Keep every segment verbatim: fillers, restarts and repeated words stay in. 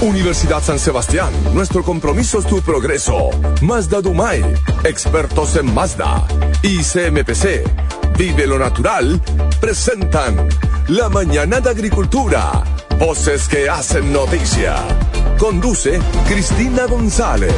Universidad San Sebastián, nuestro compromiso es tu progreso. Mazda Dumay, expertos en Mazda. Y C M P C, Vive lo Natural, presentan La Mañana de Agricultura. Voces que hacen noticia. Conduce Cristina González.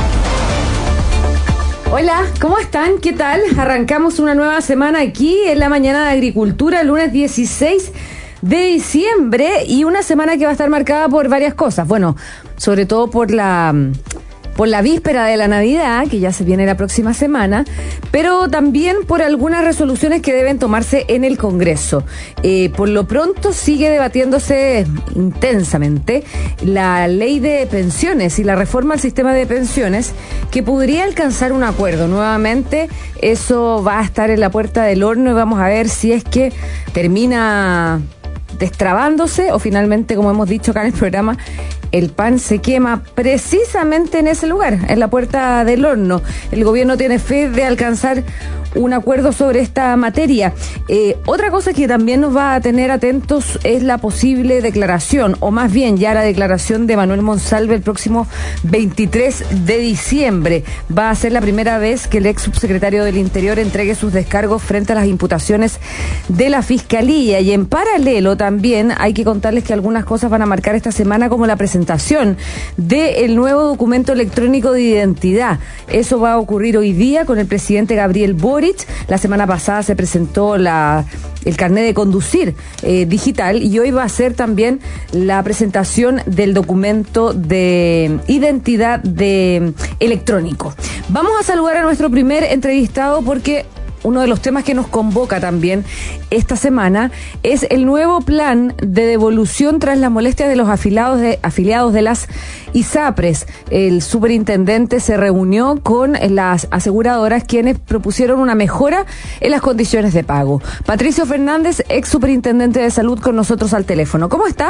Hola, ¿cómo están? ¿Qué tal? Arrancamos una nueva semana aquí en La Mañana de Agricultura, lunes dieciséis de diciembre, y una semana que va a estar marcada por varias cosas. Bueno, sobre todo por la por la víspera de la Navidad, que ya se viene la próxima semana, pero también por algunas resoluciones que deben tomarse en el Congreso. Eh, por lo pronto sigue debatiéndose intensamente la ley de pensiones y la reforma al sistema de pensiones, que podría alcanzar un acuerdo. Nuevamente, eso va a estar en la puerta del horno y vamos a ver si es que termina destrabándose o finalmente, como hemos dicho acá en el programa, el pan se quema precisamente en ese lugar, en la puerta del horno. El gobierno tiene fe de alcanzar un acuerdo sobre esta materia. Eh, otra cosa que también nos va a tener atentos es la posible declaración, o más bien ya la declaración de Manuel Monsalve el próximo veintitrés de diciembre. Va a ser la primera vez que el ex subsecretario del Interior entregue sus descargos frente a las imputaciones de la Fiscalía. Y en paralelo también hay que contarles que algunas cosas van a marcar esta semana, como la presentación del nuevo documento electrónico de identidad. Eso va a ocurrir hoy día con el presidente Gabriel Boric. La semana pasada se presentó la, el carnet de conducir eh, digital, y hoy va a ser también la presentación del documento de identidad de electrónico. Vamos a saludar a nuestro primer entrevistado, porque uno de los temas que nos convoca también esta semana es el nuevo plan de devolución tras las molestias de los afiliados de, afiliados de las ISAPRES. El superintendente se reunió con las aseguradoras, quienes propusieron una mejora en las condiciones de pago. Patricio Fernández, ex superintendente de salud, con nosotros al teléfono. ¿Cómo está?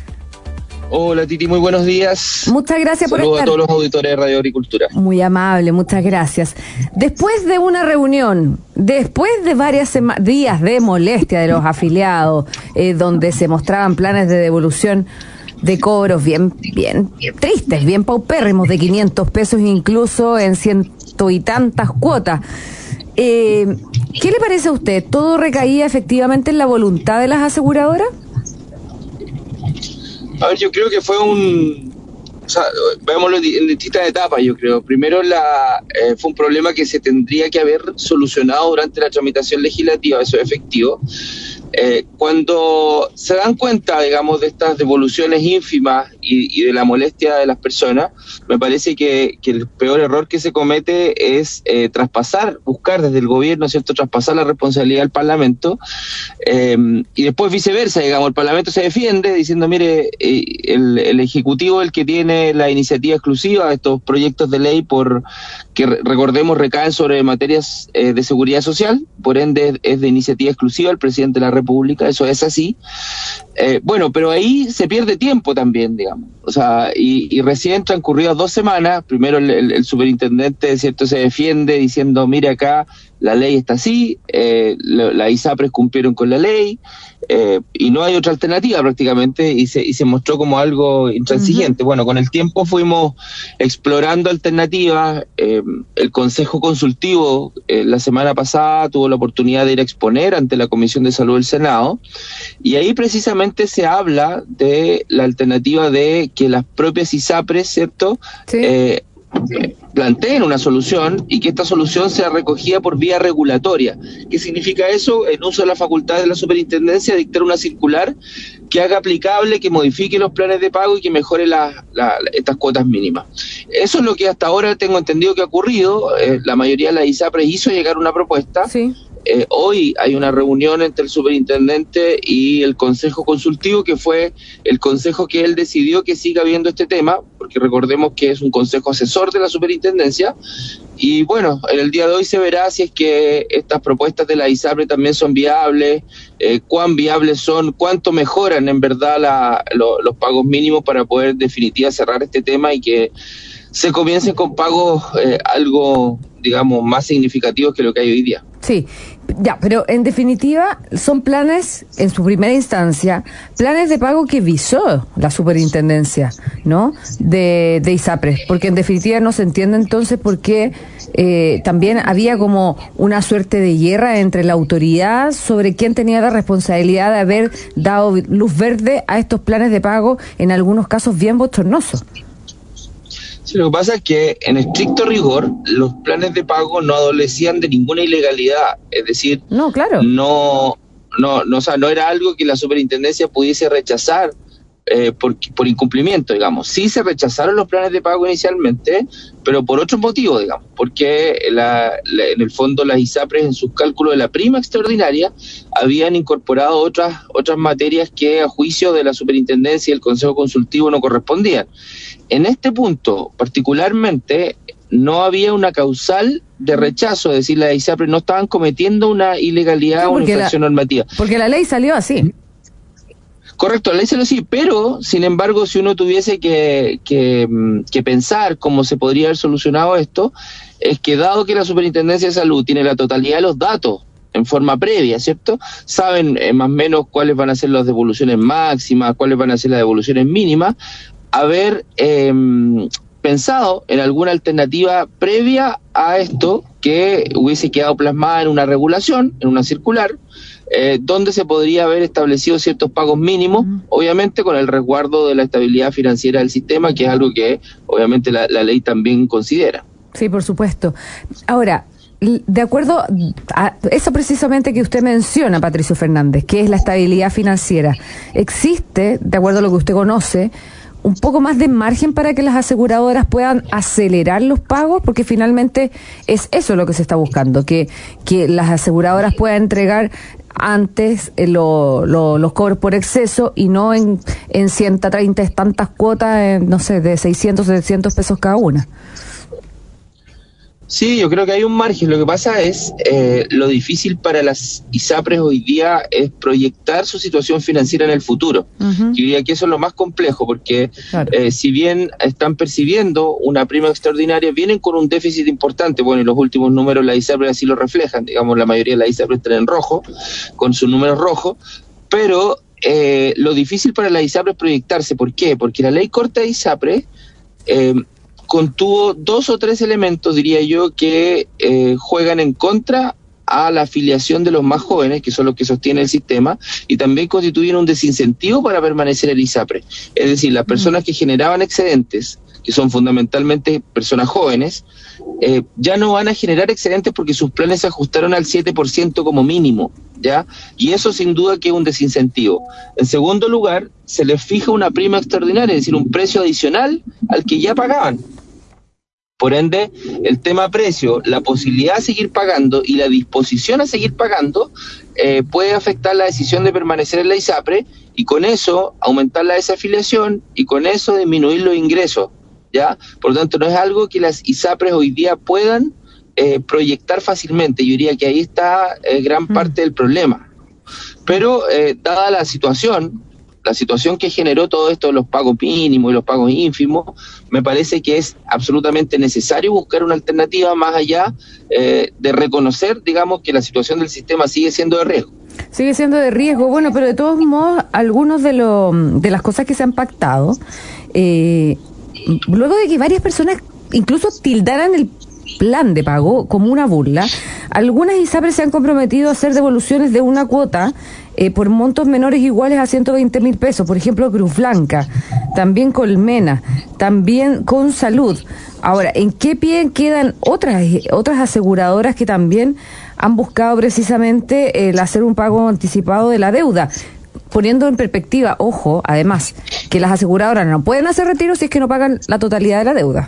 Hola Titi, muy buenos días. Muchas gracias por estar. Saludos a todos los auditores de Radio Agricultura. Muy amable, muchas gracias. Después de una reunión, después de varios días de molestia de los afiliados, eh, donde se mostraban planes de devolución de cobros bien, bien, bien tristes, bien paupérrimos, de quinientos pesos incluso en ciento y tantas cuotas. Eh, ¿Qué le parece a usted? ¿Todo recaía efectivamente en la voluntad de las aseguradoras? A ver, yo creo que fue un... O sea, veámoslo en distintas etapas, yo creo. Primero, la eh, fue un problema que se tendría que haber solucionado durante la tramitación legislativa, eso es efectivo. Eh, cuando se dan cuenta, digamos, de estas devoluciones ínfimas y, y de la molestia de las personas, me parece que, que el peor error que se comete es eh, traspasar, buscar desde el gobierno, ¿cierto?, traspasar la responsabilidad al Parlamento, eh, y después viceversa, digamos, el Parlamento se defiende diciendo, mire, eh, el, el Ejecutivo es el que tiene la iniciativa exclusiva de estos proyectos de ley, por que recordemos recaen sobre materias eh, de seguridad social, por ende es de iniciativa exclusiva el presidente de la República, eso es así. Eh, bueno, pero ahí se pierde tiempo también, digamos. O sea, y, y recién transcurridas dos semanas, primero el, el, el superintendente, ¿cierto?, se defiende diciendo, mire, acá la ley está así, eh, la, la ISAPRES cumplieron con la ley, eh, y no hay otra alternativa prácticamente, y se, y se mostró como algo intransigente. Uh-huh. Bueno, con el tiempo fuimos explorando alternativas. Eh, el Consejo Consultivo eh, la semana pasada tuvo la oportunidad de ir a exponer ante la Comisión de Salud del Senado, y ahí precisamente se habla de la alternativa de que las propias ISAPRES, ¿cierto?, sí. eh, planteen una solución, y que esta solución sea recogida por vía regulatoria. ¿Qué significa eso? En uso de la facultad de la superintendencia, dictar una circular que haga aplicable, que modifique los planes de pago y que mejore la, la, estas cuotas mínimas. Eso es lo que hasta ahora tengo entendido que ha ocurrido. Eh, la mayoría de las ISAPRES hizo llegar una propuesta. Sí. Eh, hoy hay una reunión entre el superintendente y el Consejo Consultivo, que fue el consejo que él decidió que siga viendo este tema, porque recordemos que es un consejo asesor de la superintendencia. Y bueno, en el día de hoy se verá si es que estas propuestas de la ISAPRE también son viables, eh, cuán viables son, cuánto mejoran en verdad la, lo, los pagos mínimos para poder en definitiva cerrar este tema y que se comiencen con pagos eh, algo, digamos, más significativos que lo que hay hoy día. Sí, Ya, pero en definitiva son planes, en su primera instancia, planes de pago que visó la superintendencia, ¿no? De, de ISAPRES, porque en definitiva no se entiende entonces por qué eh, también había como una suerte de guerra entre la autoridad sobre quién tenía la responsabilidad de haber dado luz verde a estos planes de pago, en algunos casos bien bochornosos. Sí, lo que pasa es que en estricto rigor los planes de pago no adolecían de ninguna ilegalidad, es decir, no, claro. no, no, no, o sea, no era algo que la superintendencia pudiese rechazar eh, por, por incumplimiento, digamos. Sí se rechazaron los planes de pago inicialmente, pero por otro motivo, digamos, porque la, la, en el fondo las ISAPRES en sus cálculos de la prima extraordinaria habían incorporado otras, otras materias que a juicio de la superintendencia y el Consejo Consultivo no correspondían. En este punto, particularmente, no había una causal de rechazo, es decir, las ISAPRES no estaban cometiendo una ilegalidad o una infracción la, normativa. Porque la ley salió así. Correcto, la ley salió así, pero, sin embargo, si uno tuviese que, que, que pensar cómo se podría haber solucionado esto, es que dado que la Superintendencia de Salud tiene la totalidad de los datos en forma previa, ¿cierto? Saben eh, más o menos cuáles van a ser las devoluciones máximas, cuáles van a ser las devoluciones mínimas, haber eh, pensado en alguna alternativa previa a esto que hubiese quedado plasmada en una regulación, en una circular, eh, donde se podría haber establecido ciertos pagos mínimos, uh-huh. obviamente con el resguardo de la estabilidad financiera del sistema, que es algo que obviamente la, la ley también considera. Sí, por supuesto. Ahora, de acuerdo a eso precisamente que usted menciona, Patricio Fernández, que es la estabilidad financiera, ¿existe, de acuerdo a lo que usted conoce, un poco más de margen para que las aseguradoras puedan acelerar los pagos? Porque finalmente es eso lo que se está buscando, que, que las aseguradoras puedan entregar antes eh, lo, lo, los cobros por exceso y no en, en ciento treinta tantas cuotas, eh, no sé, de seiscientos, setecientos pesos cada una. Sí, yo creo que hay un margen. Lo que pasa es, eh, lo difícil para las ISAPRES hoy día es proyectar su situación financiera en el futuro. Uh-huh. Yo diría que eso es lo más complejo, porque claro. eh, si bien están percibiendo una prima extraordinaria, vienen con un déficit importante. Bueno, y los últimos números las ISAPRES así lo reflejan. Digamos, la mayoría de las ISAPRES están en rojo, con sus números rojos, pero eh, lo difícil para las ISAPRES es proyectarse. ¿Por qué? Porque la ley corta de ISAPRES eh, contuvo dos o tres elementos, diría yo, que eh, juegan en contra a la afiliación de los más jóvenes, que son los que sostienen el sistema, y también constituyen un desincentivo para permanecer en el ISAPRE. Es decir, las personas que generaban excedentes, que son fundamentalmente personas jóvenes, eh, ya no van a generar excedentes porque sus planes se ajustaron al siete por ciento como mínimo, ¿ya? Y eso sin duda que es un desincentivo. En segundo lugar, se les fija una prima extraordinaria, es decir, un precio adicional al que ya pagaban. Por ende, el tema precio, la posibilidad de seguir pagando y la disposición a seguir pagando eh, puede afectar la decisión de permanecer en la ISAPRE y con eso aumentar la desafiliación y con eso disminuir los ingresos, ¿ya? Por lo tanto, no es algo que las ISAPRES hoy día puedan eh, proyectar fácilmente. Yo diría que ahí está eh, gran parte del problema. Pero, eh, dada la situación, la situación que generó todo esto de los pagos mínimos y los pagos ínfimos, me parece que es absolutamente necesario buscar una alternativa más allá eh, de reconocer, digamos, que la situación del sistema sigue siendo de riesgo. Sigue siendo de riesgo, bueno, pero de todos modos, algunos de, lo, de las cosas que se han pactado, eh, luego de que varias personas incluso tildaran el plan de pago como una burla, algunas ISAPRES se han comprometido a hacer devoluciones de una cuota eh, por montos menores iguales a ciento veinte mil pesos, por ejemplo Cruz Blanca, también Colmena, también con Salud. Ahora, ¿en qué pie quedan otras otras aseguradoras que también han buscado precisamente el hacer un pago anticipado de la deuda? Poniendo en perspectiva, ojo, además, que las aseguradoras no pueden hacer retiros si es que no pagan la totalidad de la deuda.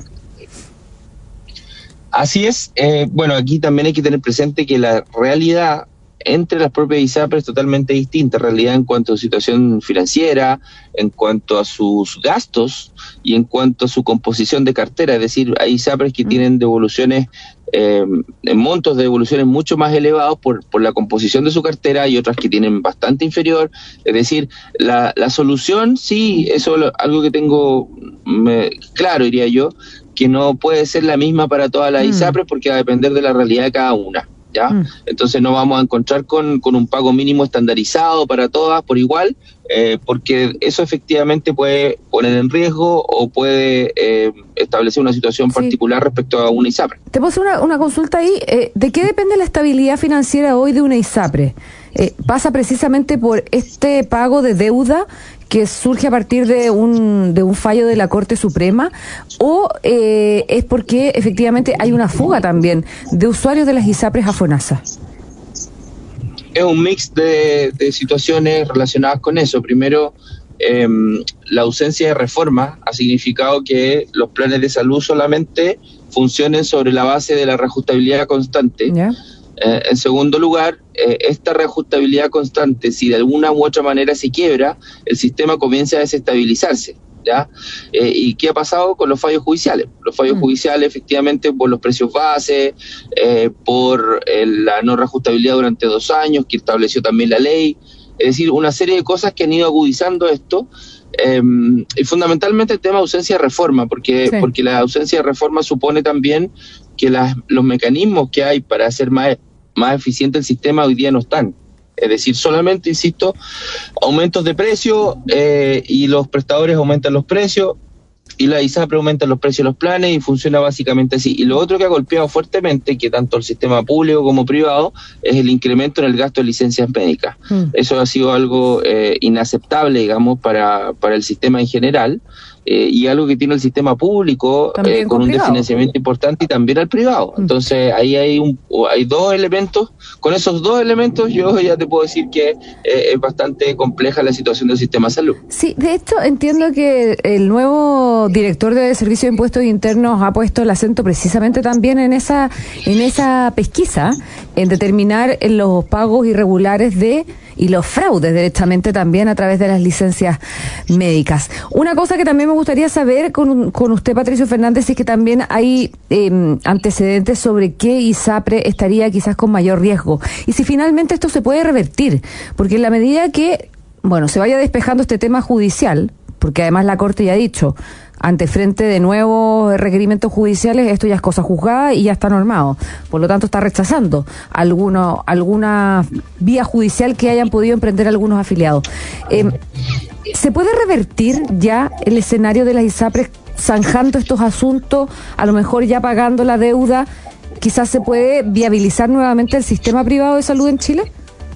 Así es. Eh, bueno, aquí también hay que tener presente que la realidad entre las propias ISAPRES es totalmente distinta, en realidad en cuanto a su situación financiera, en cuanto a sus gastos y en cuanto a su composición de cartera. Es decir, hay ISAPRES que mm. tienen devoluciones, eh, en montos de devoluciones mucho más elevados por, por la composición de su cartera y otras que tienen bastante inferior. Es decir, la, la solución, sí, eso es algo que tengo me, claro, diría yo, que no puede ser la misma para todas las mm. ISAPRES porque va a depender de la realidad de cada una. ¿ya? Mm. Entonces no vamos a encontrar con, con un pago mínimo estandarizado para todas por igual, eh, porque eso efectivamente puede poner en riesgo o puede eh, establecer una situación sí. particular respecto a una ISAPRE. Te puedo hacer una, una consulta ahí. Eh, ¿De qué depende la estabilidad financiera hoy de una ISAPRE? Eh, ¿Pasa precisamente por este pago de deuda que surge a partir de un de un fallo de la Corte Suprema, o eh, es porque efectivamente hay una fuga también de usuarios de las ISAPRES a FONASA? Es un mix de, de situaciones relacionadas con eso. Primero, eh, la ausencia de reforma ha significado que los planes de salud solamente funcionen sobre la base de la reajustabilidad constante. ¿Ya? Eh, en segundo lugar, eh, esta reajustabilidad constante, si de alguna u otra manera se quiebra, el sistema comienza a desestabilizarse, ¿ya? Eh, ¿Y qué ha pasado con los fallos judiciales? Los fallos mm. judiciales, efectivamente, por los precios base, eh, por eh, la no reajustabilidad durante dos años, que estableció también la ley, es decir, una serie de cosas que han ido agudizando esto. Eh, y fundamentalmente el tema de ausencia de reforma, porque, sí. porque la ausencia de reforma supone también que las, los mecanismos que hay para hacer más, más eficiente el sistema hoy día no están. Es decir, solamente, insisto, aumentos de precio eh, y los prestadores aumentan los precios y la ISAPRE aumenta los precios de los planes y funciona básicamente así. Y lo otro que ha golpeado fuertemente, que tanto el sistema público como privado, es el incremento en el gasto de licencias médicas. Mm. Eso ha sido algo eh, inaceptable, digamos, para, para el sistema en general. Eh, y algo que tiene el sistema público eh, con, con un privado. Desfinanciamiento importante y también al privado. Entonces ahí hay un hay dos elementos. Con esos dos elementos yo ya te puedo decir que eh, es bastante compleja la situación del sistema de salud. Sí, de hecho entiendo que el nuevo director de Servicio de Impuestos Internos ha puesto el acento precisamente también en esa en esa pesquisa, en determinar los pagos irregulares de y los fraudes directamente también a través de las licencias médicas. Una cosa que también me gustaría saber con, con usted, Patricio Fernández, es que también hay eh, antecedentes sobre qué ISAPRE estaría quizás con mayor riesgo. Y si finalmente esto se puede revertir, porque en la medida que, bueno, se vaya despejando este tema judicial, porque además la Corte ya ha dicho, ante frente de nuevos requerimientos judiciales, esto ya es cosa juzgada y ya está normado. Por lo tanto, está rechazando alguno, alguna vía judicial que hayan podido emprender algunos afiliados. Eh, ¿Se puede revertir ya el escenario de las ISAPRES zanjando estos asuntos, a lo mejor ya pagando la deuda? ¿Quizás se puede viabilizar nuevamente el sistema privado de salud en Chile?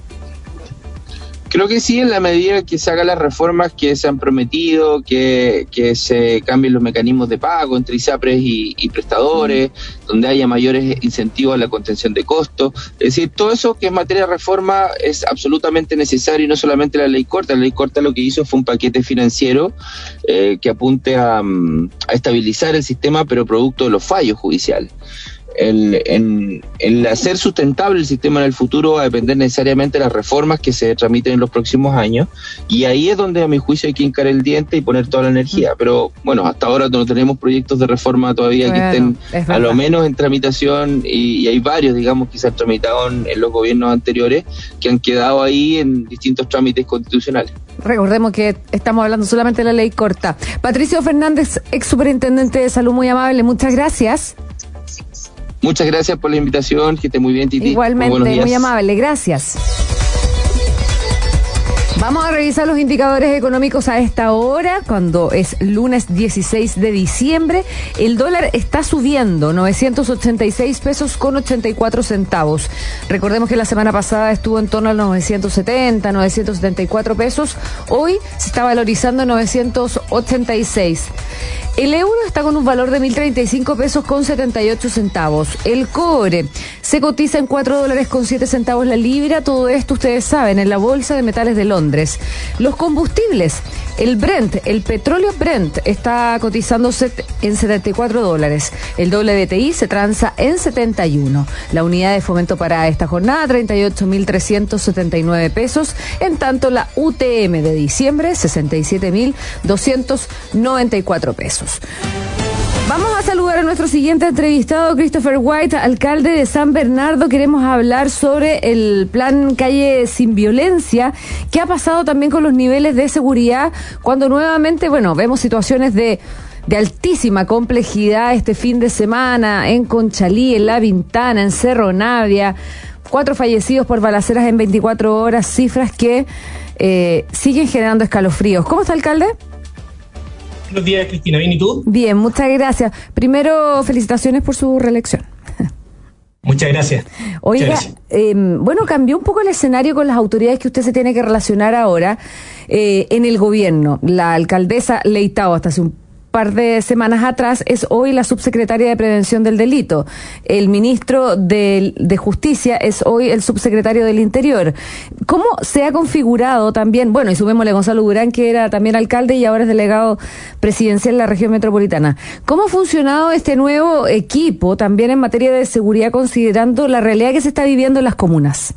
Creo que sí, en la medida que se hagan las reformas que se han prometido, que, que se cambien los mecanismos de pago entre ISAPRES y, y prestadores, mm. donde haya mayores incentivos a la contención de costos. Es decir, todo eso que es materia de reforma es absolutamente necesario, y no solamente la ley corta. La ley corta lo que hizo fue un paquete financiero eh, que apunte a, a estabilizar el sistema, pero producto de los fallos judiciales. El, en, el hacer sustentable el sistema en el futuro va a depender necesariamente de las reformas que se tramiten en los próximos años, y ahí es donde a mi juicio hay que hincar el diente y poner toda la energía. Pero bueno, hasta ahora no tenemos proyectos de reforma todavía bueno, que estén a lo menos en tramitación, y, y hay varios, digamos, que se han tramitado en, en los gobiernos anteriores, que han quedado ahí en distintos trámites constitucionales. Recordemos que estamos hablando solamente de la ley corta. Patricio Fernández, ex superintendente de salud, muy amable, muchas gracias. Muchas gracias por la invitación, que esté muy bien, Titi. Igualmente, muy, muy amable, gracias. Vamos a revisar los indicadores económicos a esta hora, cuando es lunes dieciséis de diciembre. El dólar está subiendo, novecientos ochenta y seis pesos con ochenta y cuatro centavos. Recordemos que la semana pasada estuvo en torno a novecientos setenta, novecientos setenta y cuatro pesos. Hoy se está valorizando en novecientos ochenta y seis. El euro está con un valor de mil treinta y cinco pesos con setenta y ocho centavos. El cobre se cotiza en cuatro dólares con siete centavos la libra. Todo esto ustedes saben, en la Bolsa de Metales de Londres. Los combustibles, el Brent, el petróleo Brent está cotizándose en setenta y cuatro dólares. El W T I se transa en setenta y uno. La unidad de fomento para esta jornada, treinta y ocho mil trescientos setenta y nueve pesos. En tanto, la U T M de diciembre, sesenta y siete mil doscientos noventa y cuatro pesos. Vamos a saludar a nuestro siguiente entrevistado, Christopher White, alcalde de San Bernardo. Queremos hablar sobre el plan Calle Sin Violencia, que ha pasado también con los niveles de seguridad, cuando nuevamente, bueno, vemos situaciones de de altísima complejidad este fin de semana en Conchalí, en La Pintana, en Cerro Navia. Cuatro fallecidos por balaceras en veinticuatro horas, cifras que eh, siguen generando escalofríos. ¿Cómo está, alcalde? Buenos días, Cristina. ¿Bien y tú? Bien, muchas gracias. Primero, felicitaciones por su reelección. Muchas gracias. Oiga, Muchas gracias. Eh, bueno, cambió un poco el escenario con las autoridades que usted se tiene que relacionar ahora eh, en el gobierno. La alcaldesa Leitao, hasta hace un par de semanas atrás, es hoy la subsecretaria de Prevención del Delito. El ministro de, de Justicia es hoy el subsecretario del Interior. ¿Cómo se ha configurado también, bueno, y sumémosle a Gonzalo Durán, que era también alcalde y ahora es delegado presidencial en la región metropolitana? ¿Cómo ha funcionado este nuevo equipo también en materia de seguridad, considerando la realidad que se está viviendo en las comunas?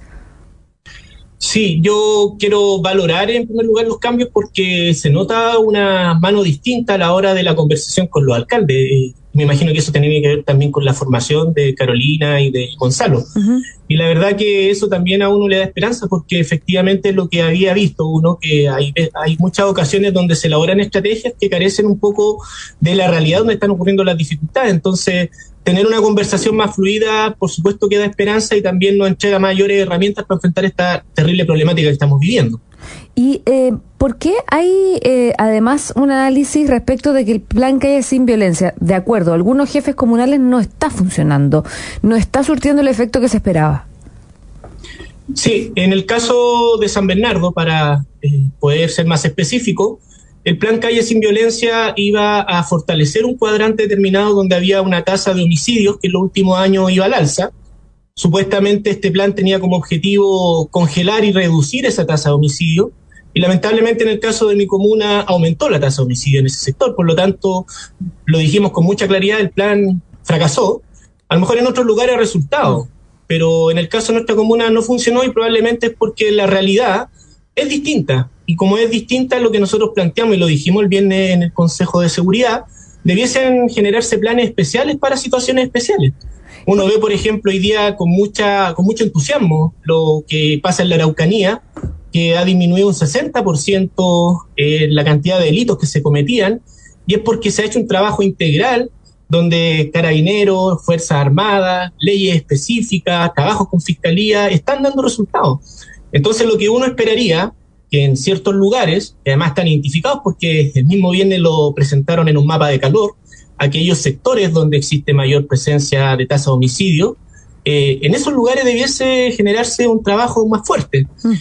Sí, yo quiero valorar en primer lugar los cambios porque se nota una mano distinta a la hora de la conversación con los alcaldes. Eh, me imagino que eso tiene que ver también con la formación de Carolina y de Gonzalo. Uh-huh. Y la verdad que eso también a uno le da esperanza porque efectivamente es lo que había visto uno, que hay, hay muchas ocasiones donde se elaboran estrategias que carecen un poco de la realidad donde están ocurriendo las dificultades. Entonces, tener una conversación más fluida, por supuesto que da esperanza y también nos entrega mayores herramientas para enfrentar esta terrible problemática que estamos viviendo. ¿Y eh, por qué hay eh, además un análisis respecto de que el plan Calle Sin Violencia, de acuerdo a algunos jefes comunales, no está funcionando, no está surtiendo el efecto que se esperaba? Sí, en el caso de San Bernardo, para eh, poder ser más específico, el plan Calle Sin Violencia iba a fortalecer un cuadrante determinado donde había una tasa de homicidios que en los últimos años iba al alza. Supuestamente este plan tenía como objetivo congelar y reducir esa tasa de homicidio y lamentablemente en el caso de mi comuna aumentó la tasa de homicidio en ese sector. Por lo tanto, lo dijimos con mucha claridad, el plan fracasó. A lo mejor en otros lugares ha resultado, pero en el caso de nuestra comuna no funcionó y probablemente es porque la realidad es distinta. Y como es distinta lo que nosotros planteamos, y lo dijimos el viernes en el Consejo de Seguridad, debiesen generarse planes especiales para situaciones especiales. Uno ve, por ejemplo, hoy día con mucha con mucho entusiasmo lo que pasa en la Araucanía, que ha disminuido un sesenta por ciento eh, la cantidad de delitos que se cometían, y es porque se ha hecho un trabajo integral donde carabineros, Fuerzas Armadas, leyes específicas, trabajos con Fiscalía, están dando resultados. Entonces lo que uno esperaría que en ciertos lugares, que además están identificados porque el mismo viernes lo presentaron en un mapa de calor, aquellos sectores donde existe mayor presencia de tasa de homicidio, eh, en esos lugares debiese generarse un trabajo más fuerte. Mm.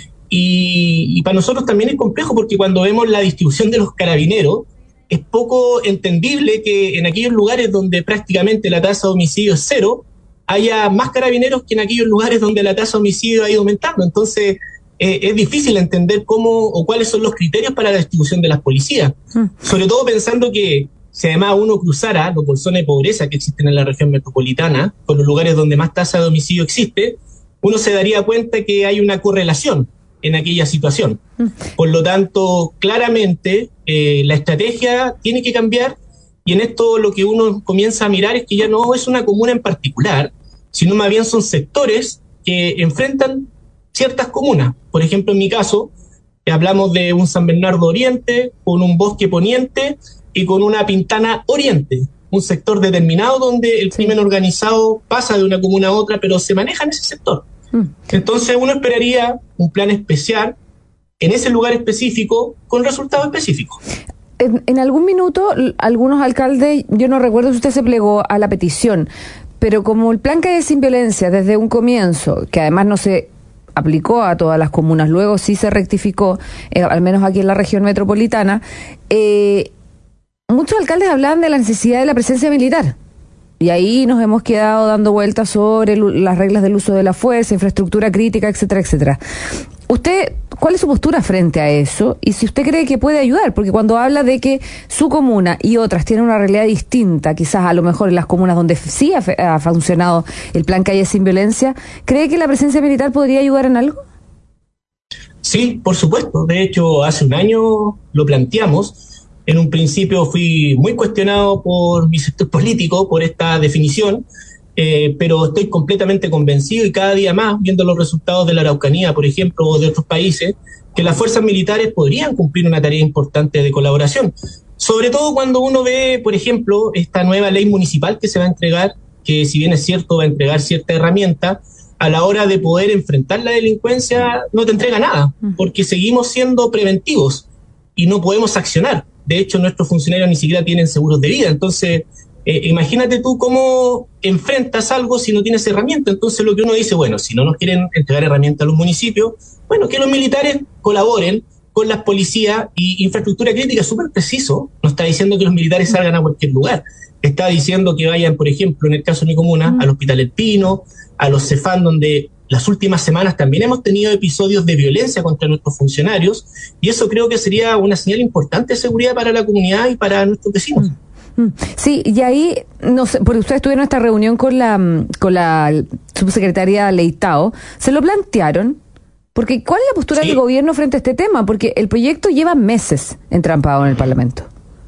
Y, y para nosotros también es complejo porque cuando vemos la distribución de los carabineros, es poco entendible que en aquellos lugares donde prácticamente la tasa de homicidio es cero, haya más carabineros que en aquellos lugares donde la tasa de homicidio ha ido aumentando. Entonces, eh, es difícil entender cómo o cuáles son los criterios para la distribución de las policías. Mm. Sobre todo pensando que si además uno cruzara los bolsones de pobreza que existen en la región metropolitana con los lugares donde más tasa de homicidio existe, uno se daría cuenta que hay una correlación en aquella situación. Mm. Por lo tanto, claramente, eh, la estrategia tiene que cambiar y en esto lo que uno comienza a mirar es que ya no es una comuna en particular, sino más bien son sectores que enfrentan ciertas comunas. Por ejemplo, en mi caso, hablamos de un San Bernardo Oriente, con un Bosque Poniente y con una Pintana Oriente, un sector determinado donde el crimen organizado pasa de una comuna a otra, pero se maneja en ese sector. Mm. Entonces uno esperaría un plan especial en ese lugar específico con resultados específicos. En, en algún minuto, algunos alcaldes, yo no recuerdo si usted se plegó a la petición, pero como el plan Calle Sin Violencia desde un comienzo, que además no se aplicó a todas las comunas, luego sí se rectificó, eh, al menos aquí en la región metropolitana, eh, muchos alcaldes hablaban de la necesidad de la presencia militar. Y ahí nos hemos quedado dando vueltas sobre las reglas del uso de la fuerza, infraestructura crítica, etcétera, etcétera. ¿Usted, cuál es su postura frente a eso? Y si usted cree que puede ayudar, porque cuando habla de que su comuna y otras tienen una realidad distinta, quizás a lo mejor en las comunas donde sí ha, ha funcionado el plan Calle Sin Violencia, ¿cree que la presencia militar podría ayudar en algo? Sí, por supuesto. De hecho, hace un año lo planteamos. En un principio fui muy cuestionado por mi sector político por esta definición, eh, pero estoy completamente convencido y cada día más, viendo los resultados de la Araucanía, por ejemplo, o de otros países, que las fuerzas militares podrían cumplir una tarea importante de colaboración. Sobre todo cuando uno ve, por ejemplo, esta nueva ley municipal que se va a entregar, que si bien es cierto va a entregar cierta herramienta, a la hora de poder enfrentar la delincuencia no te entrega nada, porque seguimos siendo preventivos y no podemos accionar. De hecho, nuestros funcionarios ni siquiera tienen seguros de vida. Entonces, eh, imagínate tú cómo enfrentas algo si no tienes herramienta. Entonces, lo que uno dice, bueno, si no nos quieren entregar herramientas a los municipios, bueno, que los militares colaboren con las policías y infraestructura crítica, súper preciso. No está diciendo que los militares salgan a cualquier lugar. Está diciendo que vayan, por ejemplo, en el caso de mi comuna, mm. al Hospital El Pino, a los Cefam, donde las últimas semanas también hemos tenido episodios de violencia contra nuestros funcionarios, y eso creo que sería una señal importante de seguridad para la comunidad y para nuestros vecinos. Mm. Sí, y ahí, no sé, porque ustedes tuvieron esta reunión con la, con la subsecretaria Leitao, ¿se lo plantearon? Porque ¿cuál es la postura sí. del gobierno frente a este tema? Porque el proyecto lleva meses entrampado en el Parlamento.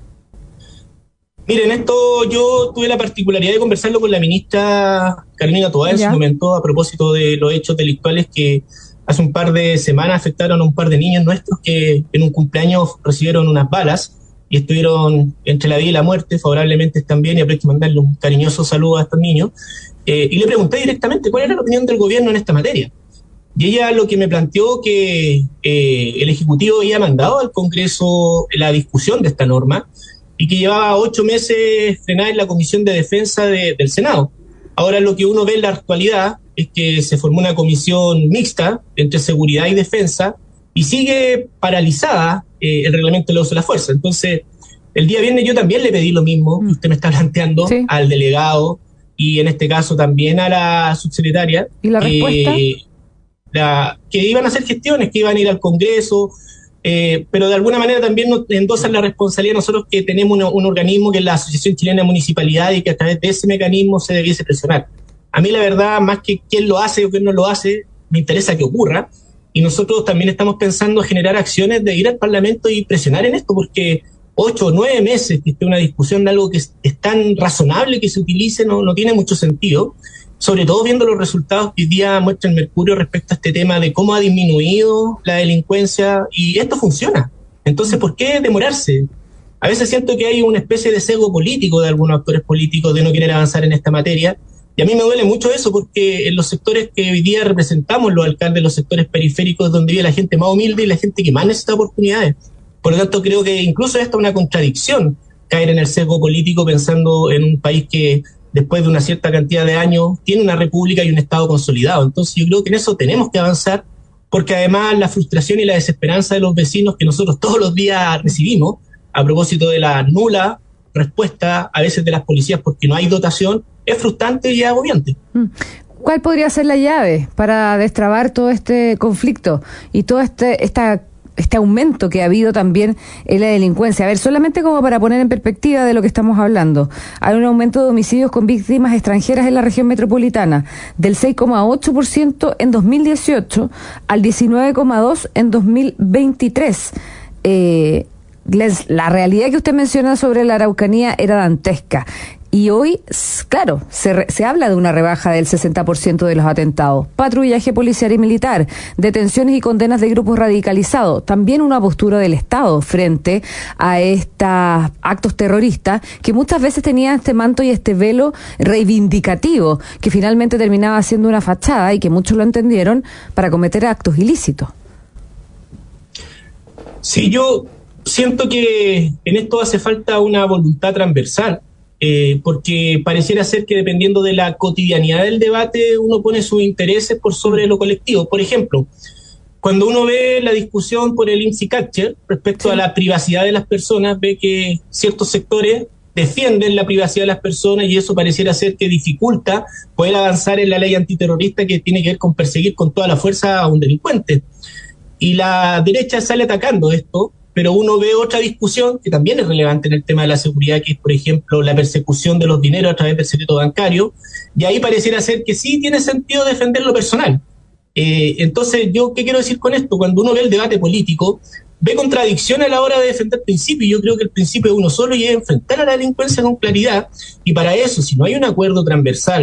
Miren, esto yo tuve la particularidad de conversarlo con la ministra Carolina Toá en su momento a propósito de los hechos delictuales que hace un par de semanas afectaron a un par de niños nuestros que en un cumpleaños recibieron unas balas y estuvieron entre la vida y la muerte, favorablemente están bien, y habrá que mandarle un cariñoso saludo a estos niños. Eh, y le pregunté directamente cuál era la opinión del gobierno en esta materia. Y ella lo que me planteó que eh, el Ejecutivo había mandado al Congreso la discusión de esta norma, y que llevaba ocho meses frenada en la Comisión de Defensa de, del Senado. Ahora lo que uno ve en la actualidad es que se formó una comisión mixta entre seguridad y defensa y sigue paralizada eh, el reglamento del uso de la fuerza. Entonces, el día viernes yo también le pedí lo mismo que usted me está planteando sí. al delegado y en este caso también a la subsecretaria. ¿Y la respuesta? Eh, la, que iban a hacer gestiones, que iban a ir al Congreso. Eh, pero de alguna manera también nos endosan la responsabilidad nosotros que tenemos un, un organismo que es la Asociación Chilena de Municipalidades y que a través de ese mecanismo se debiese presionar. A mí la verdad, más que quién lo hace o quién no lo hace, me interesa que ocurra, y nosotros también estamos pensando en generar acciones de ir al Parlamento y presionar en esto, porque ocho o nueve meses que esté una discusión de algo que es, es tan razonable que se utilice no, no tiene mucho sentido. Sobre todo viendo los resultados que hoy día muestra el Mercurio respecto a este tema de cómo ha disminuido la delincuencia, y esto funciona. Entonces, ¿por qué demorarse? A veces siento que hay una especie de sesgo político de algunos actores políticos de no querer avanzar en esta materia, y a mí me duele mucho eso porque en los sectores que hoy día representamos los alcaldes, los sectores periféricos donde vive la gente más humilde y la gente que más necesita oportunidades. Por lo tanto, creo que incluso esta es una contradicción, caer en el sesgo político pensando en un país que después de una cierta cantidad de años, tiene una república y un Estado consolidado. Entonces yo creo que en eso tenemos que avanzar, porque además la frustración y la desesperanza de los vecinos que nosotros todos los días recibimos, a propósito de la nula respuesta a veces de las policías porque no hay dotación, es frustrante y agobiante. ¿Cuál podría ser la llave para destrabar todo este conflicto y todo este esta este aumento que ha habido también en la delincuencia? A ver, solamente como para poner en perspectiva de lo que estamos hablando, hay un aumento de homicidios con víctimas extranjeras en la región metropolitana del seis coma ocho por ciento en dos mil dieciocho al diecinueve coma dos por ciento en dos mil veintitrés. Eh, les, la realidad que usted menciona sobre la Araucanía era dantesca. Y hoy, claro, se, re, se habla de una rebaja del sesenta por ciento de los atentados, patrullaje policial y militar, detenciones y condenas de grupos radicalizados, también una postura del Estado frente a estos actos terroristas que muchas veces tenían este manto y este velo reivindicativo, que finalmente terminaba siendo una fachada y que muchos lo entendieron para cometer actos ilícitos. Sí, yo siento que en esto hace falta una voluntad transversal. Eh, porque pareciera ser que dependiendo de la cotidianidad del debate uno pone sus intereses por sobre lo colectivo. Por ejemplo, cuando uno ve la discusión por el INSI Catcher respecto sí. a la privacidad de las personas, ve que ciertos sectores defienden la privacidad de las personas y eso pareciera ser que dificulta poder avanzar en la ley antiterrorista que tiene que ver con perseguir con toda la fuerza a un delincuente. Y la derecha sale atacando esto, pero uno ve otra discusión que también es relevante en el tema de la seguridad, que es, por ejemplo, la persecución de los dineros a través del secreto bancario, y ahí pareciera ser que sí tiene sentido defender lo personal. Eh, entonces, yo, ¿qué quiero decir con esto? Cuando uno ve el debate político, ve contradicción a la hora de defender principios. Yo creo que el principio es uno solo y es enfrentar a la delincuencia con claridad, y para eso, si no hay un acuerdo transversal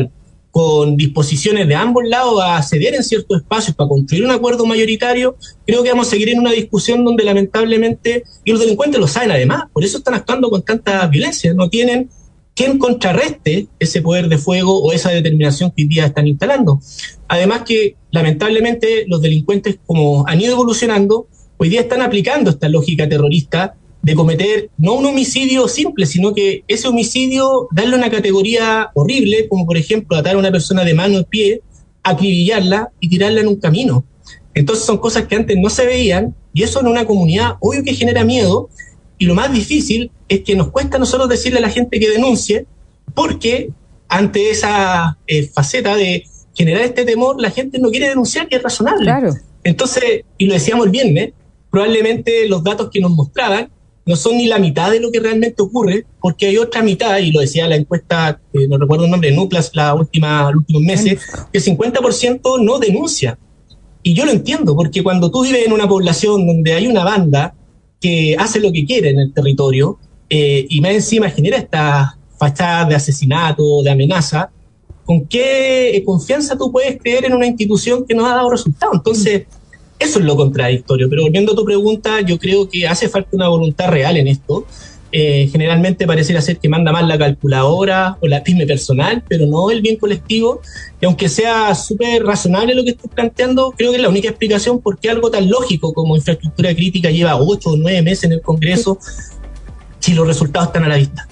con disposiciones de ambos lados a ceder en ciertos espacios para construir un acuerdo mayoritario, creo que vamos a seguir en una discusión donde lamentablemente, y los delincuentes lo saben además, por eso están actuando con tanta violencia, no tienen quien contrarreste ese poder de fuego o esa determinación que hoy día están instalando. Además que lamentablemente los delincuentes, como han ido evolucionando, hoy día están aplicando esta lógica terrorista de cometer no un homicidio simple, sino que ese homicidio darle una categoría horrible, como por ejemplo atar a una persona de mano y pie, acribillarla y tirarla en un camino. Entonces son cosas que antes no se veían, y eso en una comunidad obvio que genera miedo, y lo más difícil es que nos cuesta a nosotros decirle a la gente que denuncie, porque ante esa eh, faceta de generar este temor, la gente no quiere denunciar, y es razonable. Claro. Entonces, y lo decíamos el viernes, probablemente los datos que nos mostraban no son ni la mitad de lo que realmente ocurre, porque hay otra mitad, y lo decía la encuesta, eh, no recuerdo el nombre, Nuclas, la última, los últimos meses, que el cincuenta por ciento no denuncia. Y yo lo entiendo, porque cuando tú vives en una población donde hay una banda que hace lo que quiere en el territorio, eh, y más encima genera estas fachadas de asesinato, de amenaza, ¿con qué confianza tú puedes creer en una institución que no ha dado resultado? Entonces, eso es lo contradictorio. Pero volviendo a tu pregunta, yo creo que hace falta una voluntad real en esto. Eh, generalmente pareciera ser que manda más la calculadora o la pyme personal, pero no el bien colectivo. Y aunque sea súper razonable lo que estoy planteando, creo que es la única explicación por qué algo tan lógico como infraestructura crítica lleva ocho o nueve meses en el Congreso, si los resultados están a la vista.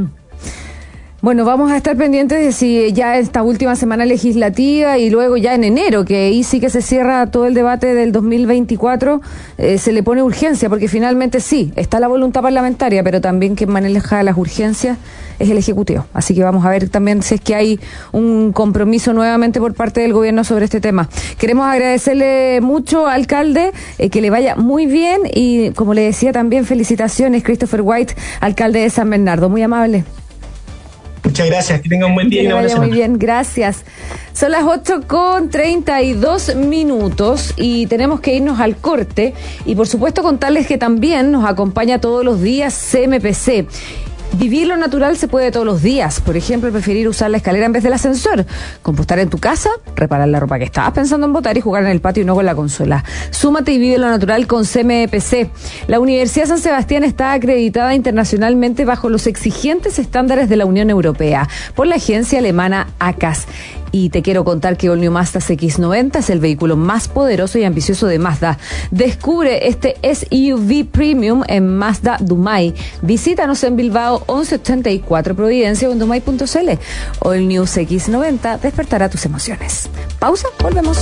Bueno, vamos a estar pendientes de si ya esta última semana legislativa y luego ya en enero, que ahí sí que se cierra todo el debate del dos mil veinticuatro, eh, se le pone urgencia, porque finalmente sí, está la voluntad parlamentaria, pero también quien maneja las urgencias es el Ejecutivo. Así que vamos a ver también si es que hay un compromiso nuevamente por parte del gobierno sobre este tema. Queremos agradecerle mucho, alcalde, eh, que le vaya muy bien, y como le decía también, felicitaciones, Christopher White, alcalde de San Bernardo. Muy amable. Muchas gracias, que tengan un buen día y una buena semana. Muy bien, gracias. Son las ocho con treinta y dos minutos y tenemos que irnos al corte, y por supuesto contarles que también nos acompaña todos los días C M P C. Vivir lo natural se puede todos los días. Por ejemplo, preferir usar la escalera en vez del ascensor, compostar en tu casa, reparar la ropa que estabas pensando en botar y jugar en el patio y no con la consola. Súmate y vive lo natural con C M P C. La Universidad San Sebastián está acreditada internacionalmente bajo los exigentes estándares de la Unión Europea por la agencia alemana A C A S. Y te quiero contar que All New Mazda C X noventa es el vehículo más poderoso y ambicioso de Mazda. Descubre este S U V Premium en Mazda Dumay. Visítanos en Bilbao once ochenta y cuatro Providencia o en dumay punto c l. All New C X noventa despertará tus emociones. Pausa, volvemos.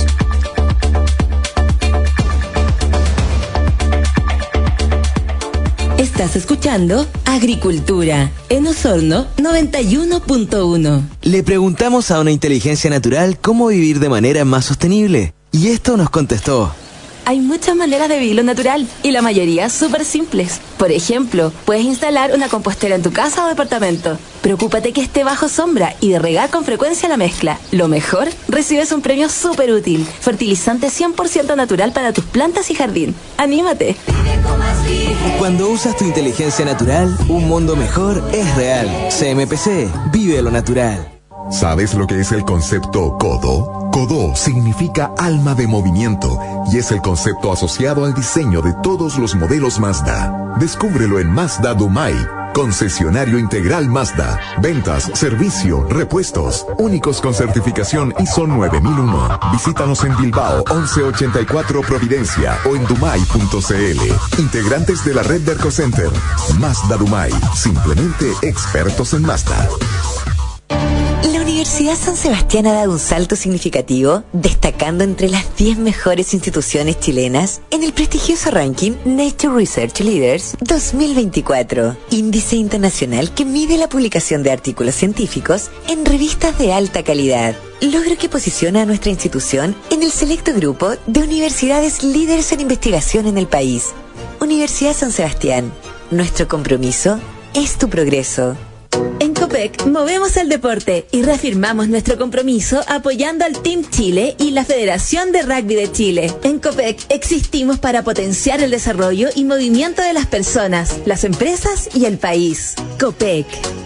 Estás escuchando Agricultura en Osorno noventa y uno punto uno. Le preguntamos a una inteligencia natural cómo vivir de manera más sostenible, y esto nos contestó: hay muchas maneras de vivir lo natural, y la mayoría súper simples. Por ejemplo, puedes instalar una compostera en tu casa o departamento. Preocúpate que esté bajo sombra y de regar con frecuencia la mezcla. Lo mejor, recibes un premio súper útil: fertilizante cien por ciento natural para tus plantas y jardín. ¡Anímate! Cuando usas tu inteligencia natural, un mundo mejor es real. C M P C, vive lo natural. ¿Sabes lo que es el concepto CODO? CODO significa alma de movimiento y es el concepto asociado al diseño de todos los modelos Mazda. Descúbrelo en Mazda Dumay, concesionario integral Mazda. Ventas, servicio, repuestos, únicos con certificación I S O nueve mil uno. Visítanos en Bilbao once ochenta y cuatro Providencia o en dumay punto c l. Integrantes de la red de Ercocenter. Mazda Dumay, simplemente expertos en Mazda. La Universidad San Sebastián ha dado un salto significativo, destacando entre las diez mejores instituciones chilenas en el prestigioso ranking Nature Research Leaders dos mil veinticuatro, índice internacional que mide la publicación de artículos científicos en revistas de alta calidad, logro que posiciona a nuestra institución en el selecto grupo de universidades líderes en investigación en el país. Universidad San Sebastián, nuestro compromiso es tu progreso. En Copec movemos el deporte y reafirmamos nuestro compromiso apoyando al Team Chile y la Federación de Rugby de Chile. En Copec existimos para potenciar el desarrollo y movimiento de las personas, las empresas y el país. Copec.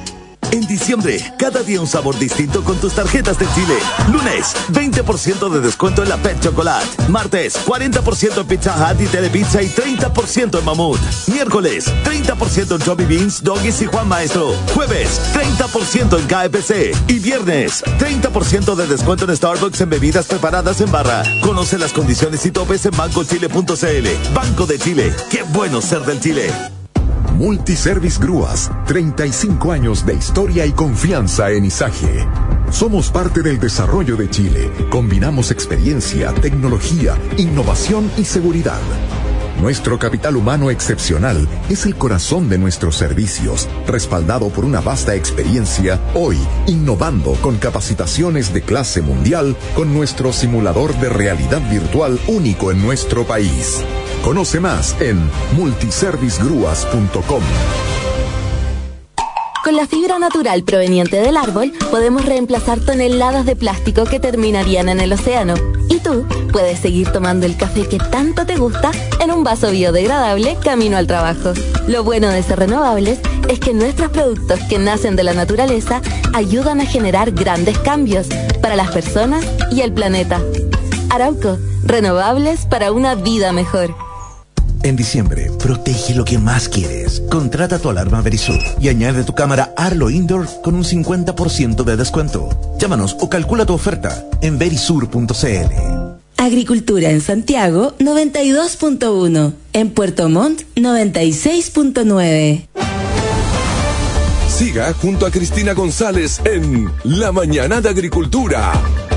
En diciembre, cada día un sabor distinto con tus tarjetas de Chile. Lunes, veinte por ciento de descuento en la Pet Chocolate. Martes, cuarenta por ciento en Pizza Hut y Telepizza y treinta por ciento en Mamut. Miércoles, treinta por ciento en Chubby Beans, Doggies y Juan Maestro. Jueves, treinta por ciento en K F C. Y viernes, treinta por ciento de descuento en Starbucks en bebidas preparadas en barra. Conoce las condiciones y topes en banco chile punto c l. Banco de Chile. ¡Qué bueno ser del Chile! Multiservice Grúas, treinta y cinco años de historia y confianza en Izaje. Somos parte del desarrollo de Chile. Combinamos experiencia, tecnología, innovación y seguridad. Nuestro capital humano excepcional es el corazón de nuestros servicios, respaldado por una vasta experiencia, hoy innovando con capacitaciones de clase mundial con nuestro simulador de realidad virtual único en nuestro país. Conoce más en multiservice grúas punto com. Con la fibra natural proveniente del árbol, podemos reemplazar toneladas de plástico que terminarían en el océano. Y tú puedes seguir tomando el café que tanto te gusta en un vaso biodegradable camino al trabajo. Lo bueno de ser renovables es que nuestros productos que nacen de la naturaleza ayudan a generar grandes cambios para las personas y el planeta. Arauco, renovables para una vida mejor. En diciembre, protege lo que más quieres. Contrata tu alarma Verisur y añade tu cámara Arlo Indoor con un cincuenta por ciento de descuento. Llámanos o calcula tu oferta en verisur punto c l. Agricultura en Santiago noventa y dos punto uno, en Puerto Montt noventa y seis punto nueve. Siga junto a Cristina González en La Mañana de Agricultura.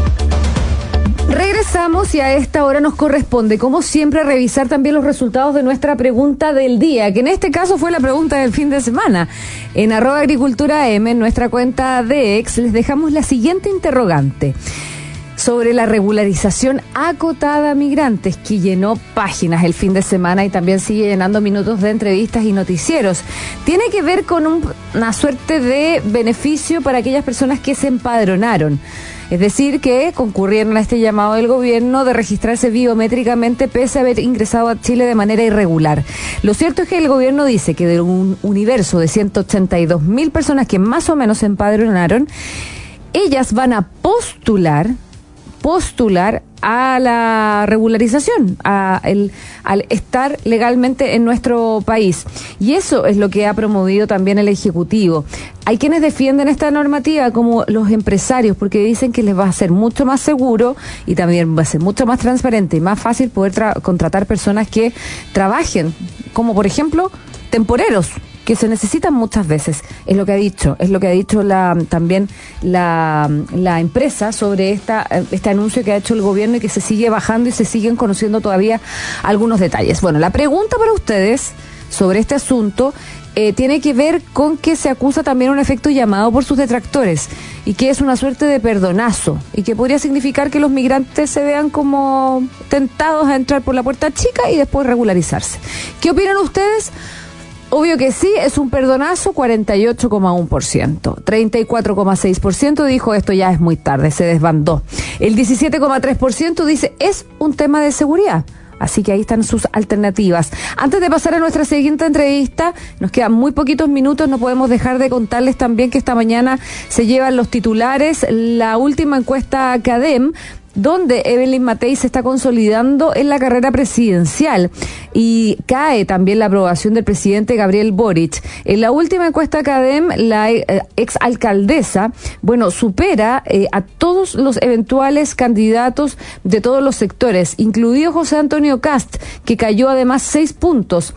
Regresamos y a esta hora nos corresponde, como siempre, revisar también los resultados de nuestra pregunta del día, que en este caso fue la pregunta del fin de semana. En arroba agricultura M, en nuestra cuenta de ex, les dejamos la siguiente interrogante sobre la regularización acotada a migrantes, que llenó páginas el fin de semana y también sigue llenando minutos de entrevistas y noticieros. Tiene que ver con un, una suerte de beneficio para aquellas personas que se empadronaron. Es decir, que concurrieron a este llamado del gobierno de registrarse biométricamente pese a haber ingresado a Chile de manera irregular. Lo cierto es que el gobierno dice que de un universo de ciento ochenta y dos mil personas que más o menos se empadronaron, ellas van a postular, postular a la regularización, a el, al estar legalmente en nuestro país. Y eso es lo que ha promovido también el Ejecutivo. Hay quienes defienden esta normativa, como los empresarios, porque dicen que les va a ser mucho más seguro y también va a ser mucho más transparente y más fácil poder tra- contratar personas que trabajen, como por ejemplo temporeros, que se necesitan muchas veces. Es lo que ha dicho, es lo que ha dicho la también la, la empresa sobre esta este anuncio que ha hecho el gobierno y que se sigue bajando y se siguen conociendo todavía algunos detalles. Bueno, la pregunta para ustedes sobre este asunto eh, tiene que ver con que se acusa también un efecto llamado por sus detractores y que es una suerte de perdonazo y que podría significar que los migrantes se vean como tentados a entrar por la puerta chica y después regularizarse. ¿Qué opinan ustedes? Obvio que sí, es un perdonazo, cuarenta y ocho coma uno por ciento. treinta y cuatro coma seis por ciento dijo esto ya es muy tarde, se desbandó. El diecisiete coma tres por ciento dice es un tema de seguridad. Así que ahí están sus alternativas. Antes de pasar a nuestra siguiente entrevista, nos quedan muy poquitos minutos, no podemos dejar de contarles también que esta mañana se llevan los titulares la última encuesta CADEM, donde Evelyn Matei se está consolidando en la carrera presidencial y cae también la aprobación del presidente Gabriel Boric. En la última encuesta CADEM, la eh, exalcaldesa, bueno, supera eh, a todos los eventuales candidatos de todos los sectores, incluido José Antonio Kast, que cayó además seis puntos.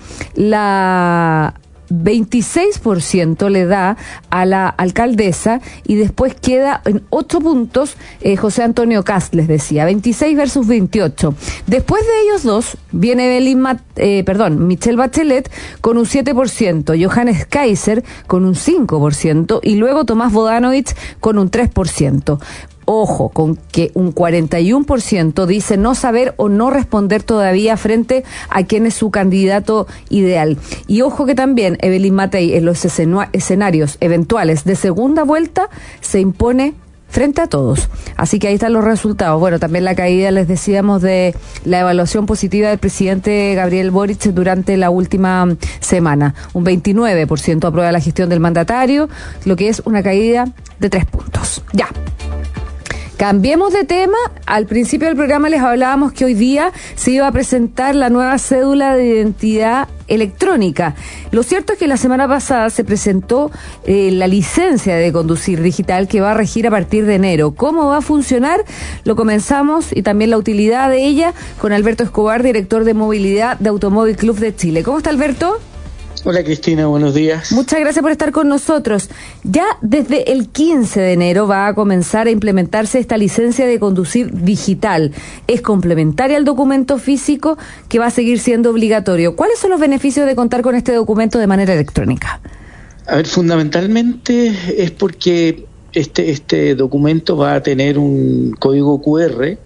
La veintiséis por ciento le da a la alcaldesa y después queda en ocho puntos eh, José Antonio Kast, les decía, veintiséis versus veintiocho. Después de ellos dos viene Evelyn Mat, eh, perdón, Michelle Bachelet con un siete por ciento, Johannes Kaiser con un cinco por ciento y luego Tomás Bodanovich con un tres por ciento. Ojo, con que un cuarenta y uno por ciento dice no saber o no responder todavía frente a quién es su candidato ideal. Y ojo que también Evelyn Matei en los escenarios eventuales de segunda vuelta se impone frente a todos. Así que ahí están los resultados. Bueno, también la caída, les decíamos, de la evaluación positiva del presidente Gabriel Boric durante la última semana. Un veintinueve por ciento aprueba la gestión del mandatario, lo que es una caída de tres puntos. Ya. Cambiemos de tema. Al principio del programa les hablábamos que hoy día se iba a presentar la nueva cédula de identidad electrónica. Lo cierto es que la semana pasada se presentó eh, la licencia de conducir digital que va a regir a partir de enero. ¿Cómo va a funcionar? Lo comenzamos, y también la utilidad de ella, con Alberto Escobar, director de movilidad de Automóvil Club de Chile. ¿Cómo está, Alberto? Hola, Cristina, buenos días. Muchas gracias por estar con nosotros. Ya desde el quince de enero va a comenzar a implementarse esta licencia de conducir digital. Es complementaria al documento físico, que va a seguir siendo obligatorio. ¿Cuáles son los beneficios de contar con este documento de manera electrónica? A ver, fundamentalmente es porque este, este documento va a tener un código cu erre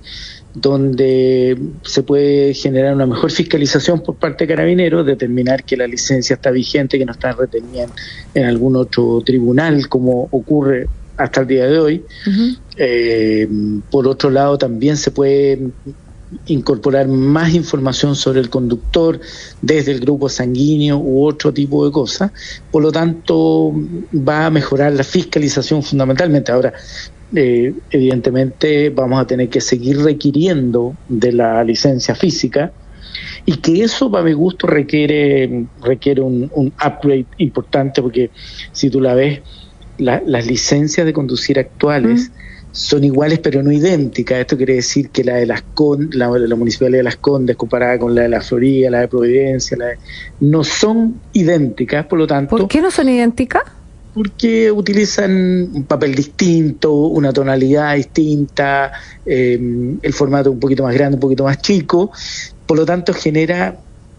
donde se puede generar una mejor fiscalización por parte de Carabineros, determinar que la licencia está vigente, que no está retenida en algún otro tribunal, como ocurre hasta el día de hoy. Uh-huh. Eh, por otro lado, también se puede incorporar más información sobre el conductor desde el grupo sanguíneo u otro tipo de cosas. Por lo tanto, va a mejorar la fiscalización fundamentalmente. Ahora, Eh, evidentemente vamos a tener que seguir requiriendo de la licencia física, y que eso, para mi gusto, requiere requiere un, un upgrade importante, porque si tú la ves, la, las licencias de conducir actuales mm. son iguales pero no idénticas. Esto quiere decir que la de Las Condes, la de la Municipalidad de Las Condes comparada con la de la Florida, la de Providencia, la de, no son idénticas. Por lo tanto, ¿por qué no son idénticas? Porque utilizan un papel distinto, una tonalidad distinta, eh, el formato un poquito más grande, un poquito más chico. Por lo tanto, genera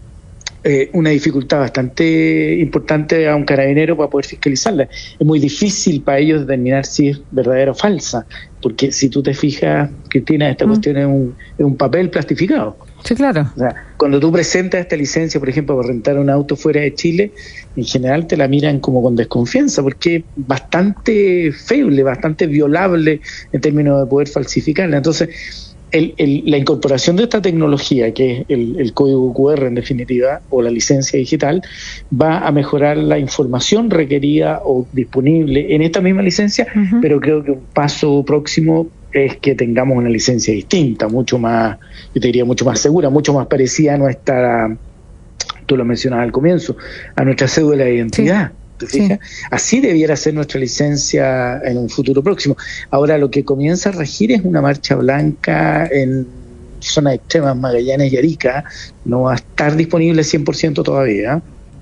eh, una dificultad bastante importante a un carabinero para poder fiscalizarla. Es muy difícil para ellos determinar si es verdadera o falsa, porque si tú te fijas, Cristina, esta mm. cuestión es un, es un papel plastificado. Sí, claro. O sea, cuando tú presentas esta licencia, por ejemplo, para rentar un auto fuera de Chile, en general te la miran como con desconfianza, porque es bastante feble, bastante violable en términos de poder falsificarla. Entonces, el, el, la incorporación de esta tecnología, que es el, el código cu erre en definitiva, o la licencia digital, va a mejorar la información requerida o disponible en esta misma licencia, uh-huh. pero creo que un paso próximo es que tengamos una licencia distinta, mucho más, yo te diría mucho más segura, mucho más parecida a nuestra, tú lo mencionabas al comienzo, a nuestra cédula de identidad. Sí. ¿Te fijas? Sí. Así debiera ser nuestra licencia en un futuro próximo. Ahora, lo que comienza a regir es una marcha blanca en zonas extremas, Magallanes y Arica. No va a estar disponible cien por ciento todavía.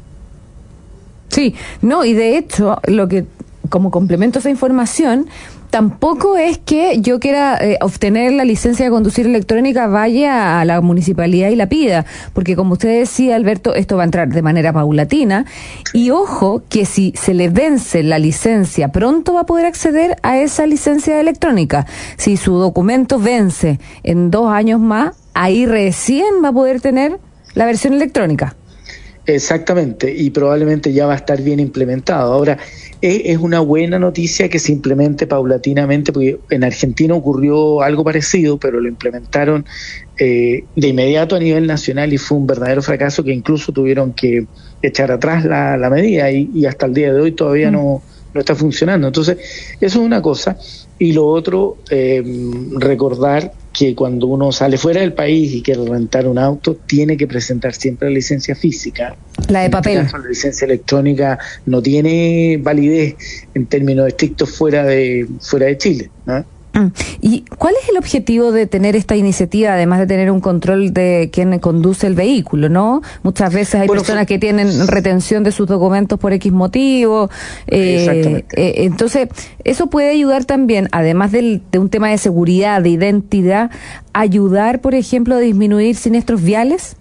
Sí, no, y de hecho, lo que, como complemento a esa información, tampoco es que yo quiera eh, obtener la licencia de conducir electrónica, vaya a la municipalidad y la pida, porque como usted decía, Alberto, esto va a entrar de manera paulatina, y ojo que si se le vence la licencia, pronto va a poder acceder a esa licencia electrónica. Si su documento vence en dos años más, ahí recién va a poder tener la versión electrónica. Exactamente, y probablemente ya va a estar bien implementado. Ahora, es, es una buena noticia que se implemente paulatinamente, porque en Argentina ocurrió algo parecido, pero lo implementaron eh, de inmediato a nivel nacional y fue un verdadero fracaso, que incluso tuvieron que echar atrás la, la medida y, y hasta el día de hoy todavía mm. no, no está funcionando. Entonces, eso es una cosa. Y lo otro, eh, recordar que cuando uno sale fuera del país y quiere rentar un auto, tiene que presentar siempre la licencia física. La de papel. En este caso, la licencia electrónica no tiene validez en términos estrictos fuera de fuera de Chile, ¿no? ¿Y cuál es el objetivo de tener esta iniciativa, además de tener un control de quién conduce el vehículo, no? Muchas veces hay bueno, personas que tienen retención de sus documentos por X motivo. Eh, eh, entonces, eso puede ayudar también, además del, de un tema de seguridad, de identidad, ayudar, por ejemplo, a disminuir siniestros viales.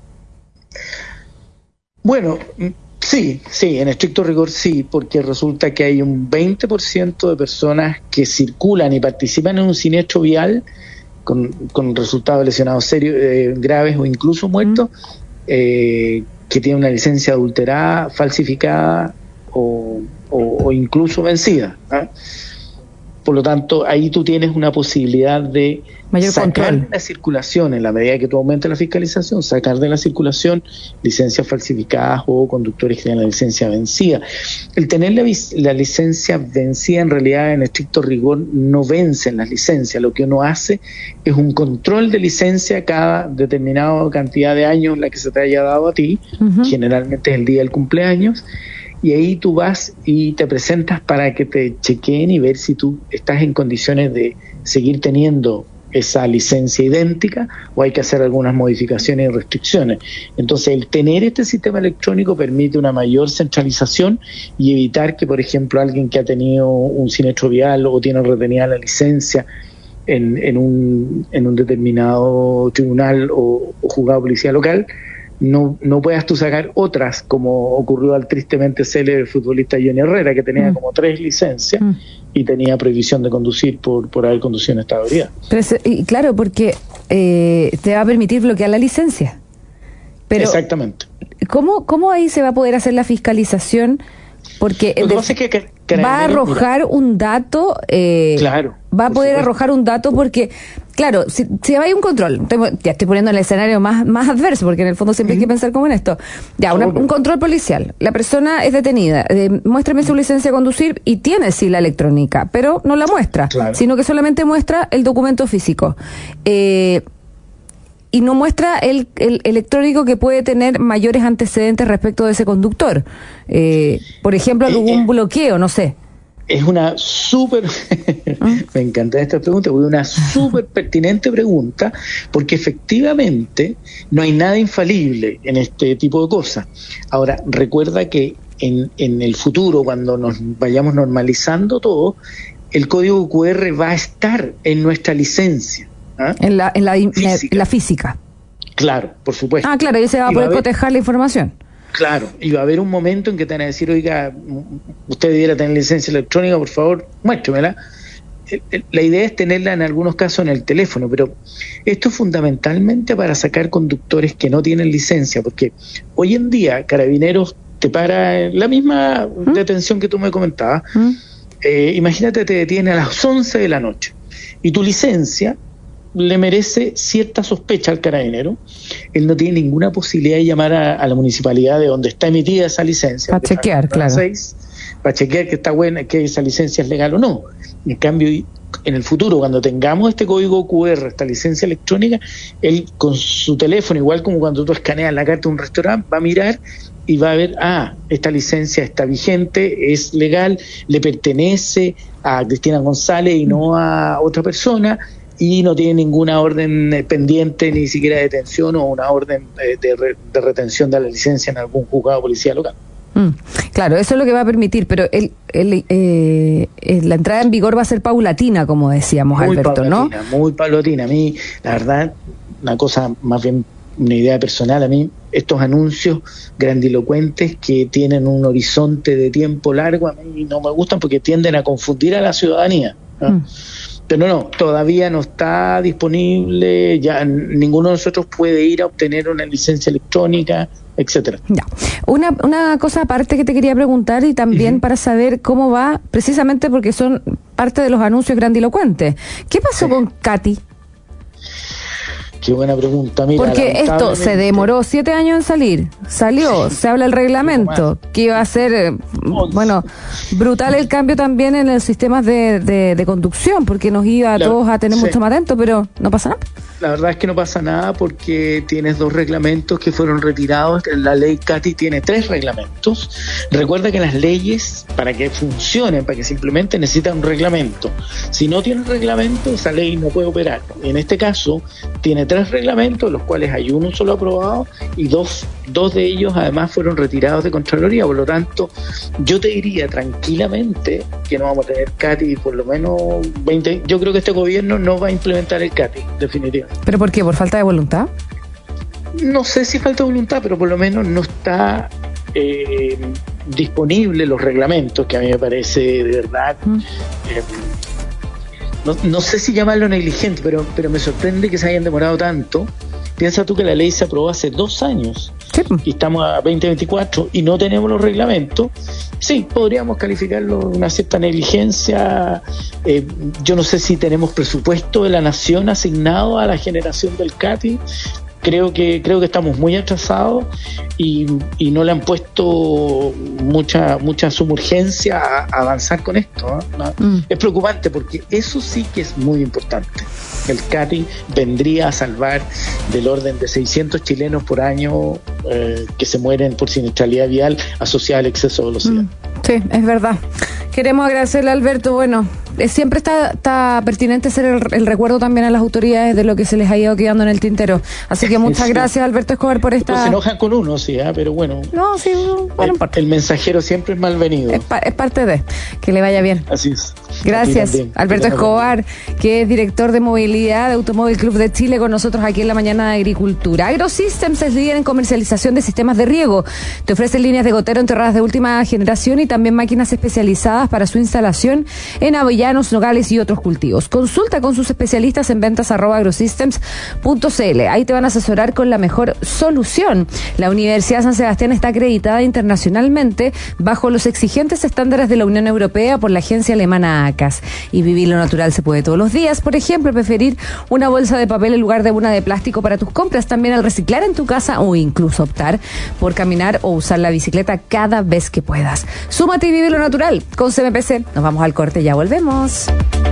Bueno, sí, sí, en estricto rigor sí, porque resulta que hay un veinte por ciento de personas que circulan y participan en un siniestro vial con, con resultados lesionados serios, eh, graves o incluso muertos, mm. eh, que tienen una licencia adulterada, falsificada o, o, o incluso vencida, ¿eh? Por lo tanto, ahí tú tienes una posibilidad de mayor sacar control de la circulación, en la medida que tú aumentas la fiscalización, sacar de la circulación licencias falsificadas o conductores que tienen la licencia vencida. El tener la, la licencia vencida, en realidad, en estricto rigor, no vencen las licencias. Lo que uno hace es un control de licencia cada determinada cantidad de años, la que se te haya dado a ti, uh-huh. generalmente es el día del cumpleaños, y ahí tú vas y te presentas para que te chequeen y ver si tú estás en condiciones de seguir teniendo esa licencia idéntica o hay que hacer algunas modificaciones y restricciones. Entonces, el tener este sistema electrónico permite una mayor centralización y evitar que, por ejemplo, alguien que ha tenido un siniestro vial o tiene retenida la licencia en, en, un, en un determinado tribunal o, o juzgado de policía local, no no puedas tú sacar otras, como ocurrió al tristemente célebre futbolista Johnny Herrera, que tenía mm. como tres licencias mm. y tenía prohibición de conducir por, por haber conducido en estado de ebriedad. Pero es, y claro, porque eh, te va a permitir bloquear la licencia. Pero exactamente. ¿cómo, ¿Cómo ahí se va a poder hacer la fiscalización? Porque Lo que pasa es que, que, que va a arrojar mira, un dato, eh, claro, va a poder supuesto. arrojar un dato porque, claro, si, si hay un control, ya estoy poniendo el escenario más, más adverso, porque en el fondo siempre uh-huh. hay que pensar como en esto, ya, una, un control policial, la persona es detenida, eh, muéstrame su licencia de conducir y tiene sí la electrónica, pero no la muestra, claro. sino que solamente muestra el documento físico. Eh, y no muestra el, el electrónico que puede tener mayores antecedentes respecto de ese conductor. Eh, por ejemplo, algún eh, bloqueo, no sé. Es una súper, me encanta esta pregunta, porque es una súper pertinente pregunta, porque efectivamente no hay nada infalible en este tipo de cosas. Ahora, recuerda que en, en el futuro, cuando nos vayamos normalizando todo, el código cu erre va a estar en nuestra licencia. ¿Ah? En, la, en, la, física. en la física. Claro, por supuesto. Ah, claro, y se va a poder haber, cotejar la información. Claro, y va a haber un momento en que te van a decir, oiga, usted debiera tener licencia electrónica, por favor, muéstremela. La idea es tenerla en algunos casos en el teléfono, pero esto es fundamentalmente para sacar conductores que no tienen licencia, porque hoy en día Carabineros te para la misma ¿Mm? detención que tú me comentabas. ¿Mm? Eh, imagínate, te detiene a las once de la noche y tu licencia le merece cierta sospecha al carabinero. Él no tiene ninguna posibilidad de llamar a, a la municipalidad de donde está emitida esa licencia para chequear, claro, seis, para chequear que está buena, que esa licencia es legal o no. En cambio, en el futuro, cuando tengamos este código cu erre, esta licencia electrónica, él con su teléfono, igual como cuando tú escaneas la carta de un restaurante, va a mirar y va a ver, ah, esta licencia está vigente, es legal, le pertenece a Cristina González y no a otra persona, y no tiene ninguna orden pendiente, ni siquiera de detención o una orden de, de, de retención de la licencia en algún juzgado de policía local. Mm, claro, eso es lo que va a permitir, pero el, el, eh, la entrada en vigor va a ser paulatina, como decíamos, muy Alberto, paulatina, ¿no? Muy paulatina. A mí, la verdad, una cosa más bien, una idea personal, a mí estos anuncios grandilocuentes que tienen un horizonte de tiempo largo, a mí no me gustan porque tienden a confundir a la ciudadanía, ¿no? Mm. Pero no, todavía no está disponible, ya ninguno de nosotros puede ir a obtener una licencia electrónica, etcétera. Ya. Una, una cosa aparte que te quería preguntar y también uh-huh. para saber cómo va, precisamente porque son parte de los anuncios grandilocuentes. ¿Qué pasó sí. con Katy? Qué buena pregunta. Mira, porque esto se demoró siete años en salir, salió, sí. se habla el reglamento, que iba a ser, eh, bueno, brutal el cambio también en los sistemas de, de, de conducción, porque nos iba a la, todos a tener sí. mucho más atento, pero no pasa nada. La verdad es que no pasa nada porque tienes dos reglamentos que fueron retirados. La ley Katy tiene tres reglamentos. Recuerda que las leyes, para que funcionen, para que se implementen, necesitan un reglamento. Si no tiene un reglamento, esa ley no puede operar. En este caso, tiene tres reglamentos, los cuales hay uno solo aprobado y dos, dos de ellos además fueron retirados de Contraloría. Por lo tanto, yo te diría tranquilamente que no vamos a tener Katy por lo menos veinte. Yo creo que este gobierno no va a implementar el Katy, definitivamente. ¿Pero por qué? ¿Por falta de voluntad? No sé si falta de voluntad, pero por lo menos no está eh, disponible los reglamentos, que a mí me parece de verdad... Mm. Eh, no, no sé si llamarlo negligente, pero, pero me sorprende que se hayan demorado tanto. Piensa tú que la ley se aprobó hace dos años sí. y estamos a veinte veinticuatro y no tenemos los reglamentos, sí, podríamos calificarlo de una cierta negligencia. Eh, yo no sé si tenemos presupuesto de la nación asignado a la generación del C A T I. Creo que creo que estamos muy atrasados y, y no le han puesto mucha mucha sumurgencia a, a avanzar con esto, ¿no? Mm. Es preocupante porque eso sí que es muy importante. El C A T I vendría a salvar del orden de seiscientos chilenos por año eh, que se mueren por siniestralidad vial asociada al exceso de velocidad. Mm. Sí, es verdad. Queremos agradecerle a Alberto. Bueno, siempre está, está pertinente hacer el, el recuerdo también a las autoridades de lo que se les ha ido quedando en el tintero. Así que muchas sí. gracias, Alberto Escobar, por esta... Pues se enojan con uno, sí, ¿eh? Pero bueno. No, sí, bueno, el, el mensajero siempre es malvenido. Es, pa, es parte de que le vaya bien. Así es. Gracias, Alberto Escobar, que es director de movilidad de Automóvil Club de Chile, con nosotros aquí en la mañana de Agricultura. AgroSystems es líder en comercialización de sistemas de riego. Te ofrece líneas de gotero enterradas de última generación y también máquinas especializadas para su instalación en avellanos, nogales y otros cultivos. Consulta con sus especialistas en ventas arroba agrosystems punto cl. Ahí te van a asesorar con la mejor solución. La Universidad San Sebastián está acreditada internacionalmente bajo los exigentes estándares de la Unión Europea por la agencia alemana A C A S. Y vivir lo natural se puede todos los días. Por ejemplo, preferir una bolsa de papel en lugar de una de plástico para tus compras. También al reciclar en tu casa o incluso optar por caminar o usar la bicicleta cada vez que puedas. Súmate y vive lo natural con C M P C. Nos vamos al corte, ya volvemos.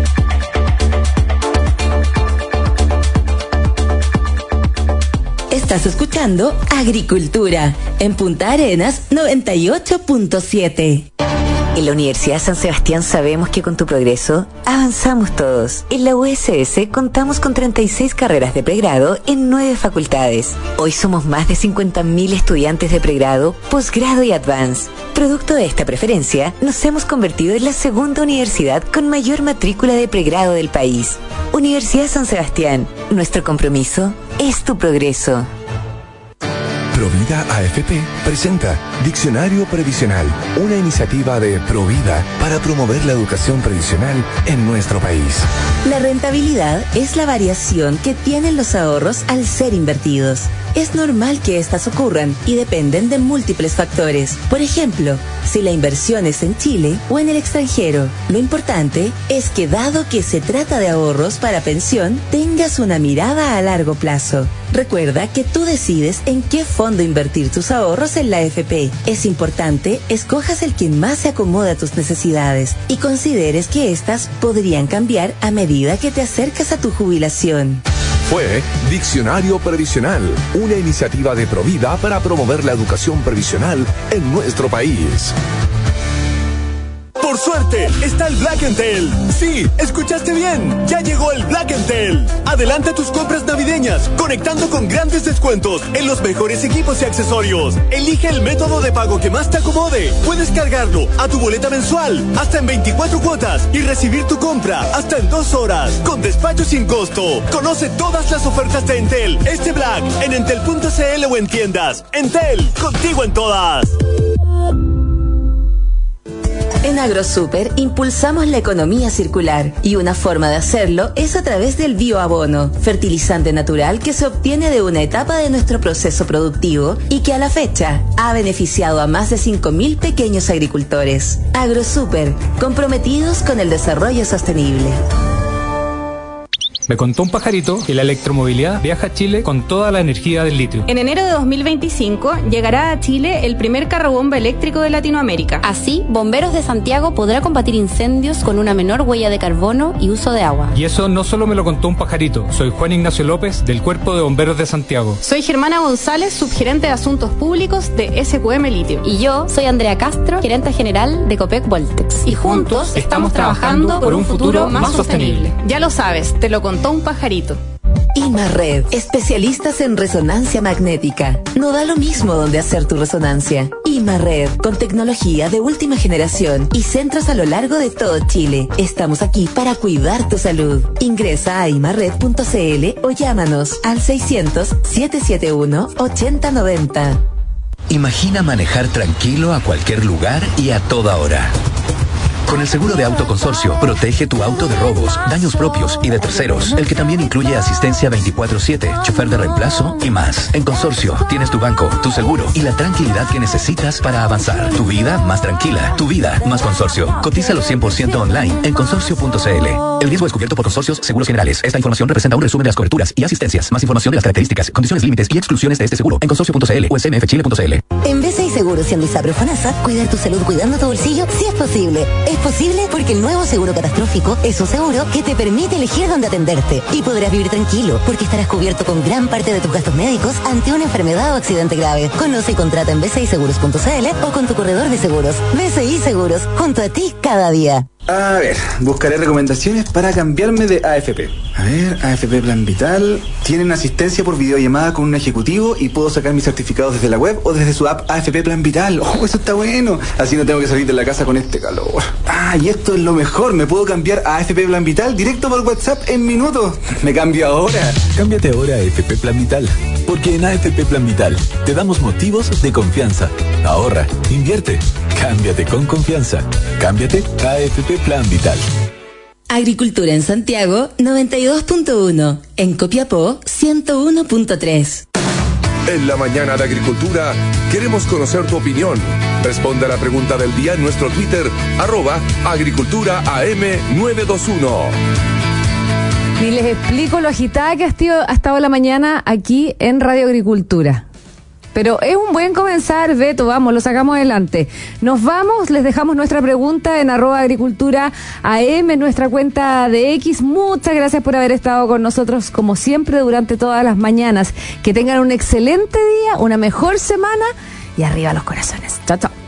Estás escuchando Agricultura en Punta Arenas noventa y ocho punto siete. En la Universidad San Sebastián sabemos que con tu progreso avanzamos todos. En la U S S contamos con treinta y seis carreras de pregrado en nueve facultades. Hoy somos más de cincuenta mil estudiantes de pregrado, posgrado y advance. Producto de esta preferencia, nos hemos convertido en la segunda universidad con mayor matrícula de pregrado del país. Universidad San Sebastián, nuestro compromiso es tu progreso. Provida A F P presenta Diccionario Previsional, una iniciativa de Provida para promover la educación previsional en nuestro país. La rentabilidad es la variación que tienen los ahorros al ser invertidos. Es normal que estas ocurran y dependen de múltiples factores. Por ejemplo, si la inversión es en Chile o en el extranjero. Lo importante es que, dado que se trata de ahorros para pensión, tengas una mirada a largo plazo. Recuerda que tú decides en qué fondo invertir tus ahorros en la A F P. Es importante escojas el que más se acomode a tus necesidades y consideres que éstas podrían cambiar a medida que te acercas a tu jubilación. Fue Diccionario Previsional, una iniciativa de Provida para promover la educación previsional en nuestro país. Por suerte, está el Black and Tell. Sí, escuchaste bien. Ya llegó el Black and Tell. Adelanta tus compras navideñas, conectando con grandes descuentos en los mejores equipos y accesorios. Elige el método de pago que más te acomode. Puedes cargarlo a tu boleta mensual, hasta en veinticuatro cuotas, y recibir tu compra hasta en dos horas, con despacho sin costo. Conoce todas las ofertas de Entel este Black en entel punto cl o en tiendas. Entel, contigo en todas. En AgroSuper impulsamos la economía circular y una forma de hacerlo es a través del bioabono, fertilizante natural que se obtiene de una etapa de nuestro proceso productivo y que a la fecha ha beneficiado a más de cinco mil pequeños agricultores. AgroSuper, comprometidos con el desarrollo sostenible. Me contó un pajarito que la electromovilidad viaja a Chile con toda la energía del litio. En enero de dos mil veinticinco llegará a Chile el primer carrobomba eléctrico de Latinoamérica. Así, Bomberos de Santiago podrá combatir incendios con una menor huella de carbono y uso de agua. Y eso no solo me lo contó un pajarito. Soy Juan Ignacio López, del Cuerpo de Bomberos de Santiago. Soy Germana González, subgerente de Asuntos Públicos de S Q M Litio. Y yo soy Andrea Castro, gerente general de Copec Voltex. Y juntos estamos trabajando por un futuro más sostenible. Ya lo sabes, te lo contó un pajarito. Imarred, especialistas en resonancia magnética. No da lo mismo donde hacer tu resonancia. Imarred, con tecnología de última generación y centros a lo largo de todo Chile. Estamos aquí para cuidar tu salud. Ingresa a imarred punto cl o llámanos al seiscientos, setecientos setenta y uno, ochenta noventa. Imagina manejar tranquilo a cualquier lugar y a toda hora. Con el seguro de auto Consorcio, protege tu auto de robos, daños propios y de terceros, el que también incluye asistencia veinticuatro siete, chofer de reemplazo y más. En Consorcio, tienes tu banco, tu seguro y la tranquilidad que necesitas para avanzar. Tu vida más tranquila, tu vida más Consorcio. Cotízalo cien por ciento online en consorcio punto c l. El riesgo es cubierto por Consorcios Seguros Generales. Esta información representa un resumen de las coberturas y asistencias. Más información de las características, condiciones, límites y exclusiones de este seguro en consorcio punto c l o s m f chile punto c l. En B C I Seguros y en Lisabro Fanasa, cuidar tu salud cuidando tu bolsillo sí es posible. Es posible porque el nuevo seguro catastrófico es un seguro que te permite elegir dónde atenderte y podrás vivir tranquilo porque estarás cubierto con gran parte de tus gastos médicos ante una enfermedad o accidente grave. Conoce y contrata en b c i seguros punto c l o con tu corredor de seguros. B C I Seguros, junto a ti cada día. A ver, buscaré recomendaciones para cambiarme de A F P. A ver, A F P Plan Vital. Tienen asistencia por videollamada con un ejecutivo y puedo sacar mis certificados desde la web o desde su app A F P Plan Vital. Oh, eso está bueno. Así no tengo que salir de la casa con este calor. Ah, y esto es lo mejor. Me puedo cambiar a A F P Plan Vital directo por WhatsApp en minutos. Me cambio ahora. Cámbiate ahora a A F P Plan Vital. Porque en A F P Plan Vital te damos motivos de confianza. Ahorra, invierte, cámbiate con confianza. Cámbiate a A F P Plan Vital. Agricultura en Santiago noventa y dos punto uno, en Copiapó ciento uno punto tres. En la mañana de Agricultura queremos conocer tu opinión. Responde a la pregunta del día en nuestro Twitter, arroba Agricultura A M nueve dos uno. Y les explico lo agitada que ha estado, ha estado la mañana aquí en Radio Agricultura. Pero es un buen comenzar, Beto, vamos, lo sacamos adelante. Nos vamos, les dejamos nuestra pregunta en arroba agricultura A M, nuestra cuenta de X. Muchas gracias por haber estado con nosotros, como siempre, durante todas las mañanas. Que tengan un excelente día, una mejor semana y arriba los corazones. Chao, chao.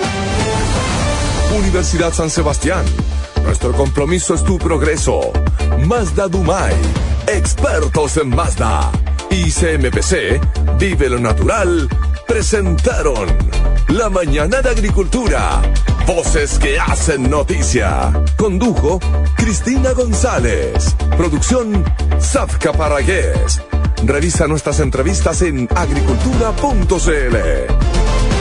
Universidad San Sebastián. Nuestro compromiso es tu progreso. Mazda Dumay. Expertos en Mazda. Y C M P C, Vive lo Natural, presentaron La Mañana de Agricultura. Voces que hacen noticia. Condujo Cristina González. Producción Zafka Parragués. Revisa nuestras entrevistas en agricultura punto c l.